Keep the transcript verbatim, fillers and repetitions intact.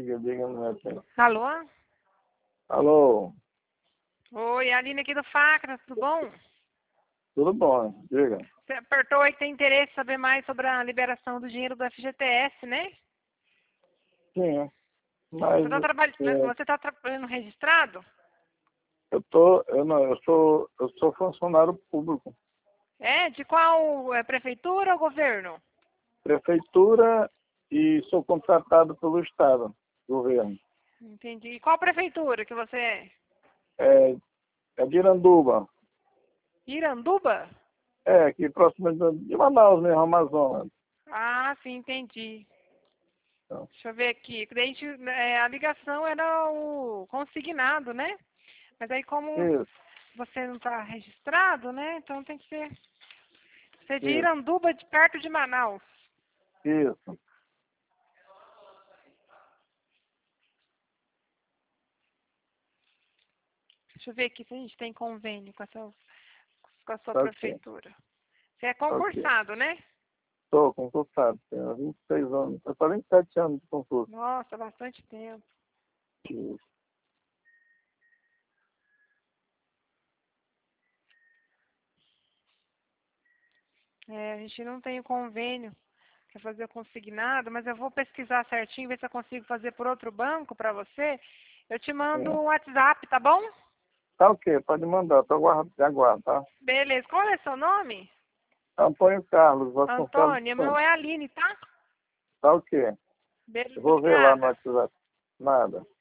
Diga, diga, não é tempo. Alô? Alô, Oi, Aline aqui do Facra, tudo bom? tudo bom? Diga. Você apertou aí que tem interesse em saber mais sobre a liberação do dinheiro do F G T S, né? Sim, Você mas está trabalhando, é, você tá trabalhando registrado? eu tô, eu não, eu sou, eu sou funcionário público, É? De qual é, prefeitura ou governo? prefeitura e sou contratado pelo Estado, governo. Entendi. E qual prefeitura que você é? É, é de Iranduba, Iranduba? é aqui próximo de de Manaus mesmo, Amazonas. Ah, sim, entendi. Então, Deixa eu ver aqui. Daí a gente, é, a ligação era o consignado, né? Mas aí como isso, você não está registrado, né? Então tem que ser, ser de isso, Iranduba, de perto de Manaus. isso. Deixa eu ver aqui se a gente tem convênio com, essa, com a sua Tá ok, prefeitura. Você é tá ok. concursado, né? Estou concursado, tenho vinte e seis anos, eu tenho vinte e sete anos de concurso. Nossa, bastante tempo. Isso. É, a gente não tem o convênio para fazer o consignado, mas eu vou pesquisar certinho, ver se eu consigo fazer por outro banco para você. Eu te mando Sim. um WhatsApp, tá bom? Tá ok, pode mandar, tô aguardando, aguardo, tá? Beleza. Qual é seu nome? Antônio Carlos, Vasconcelos Antônio. Meu Santos. é Aline, tá? Tá ok. Beleza. Eu vou ver lá no Obrigada. WhatsApp. Nada.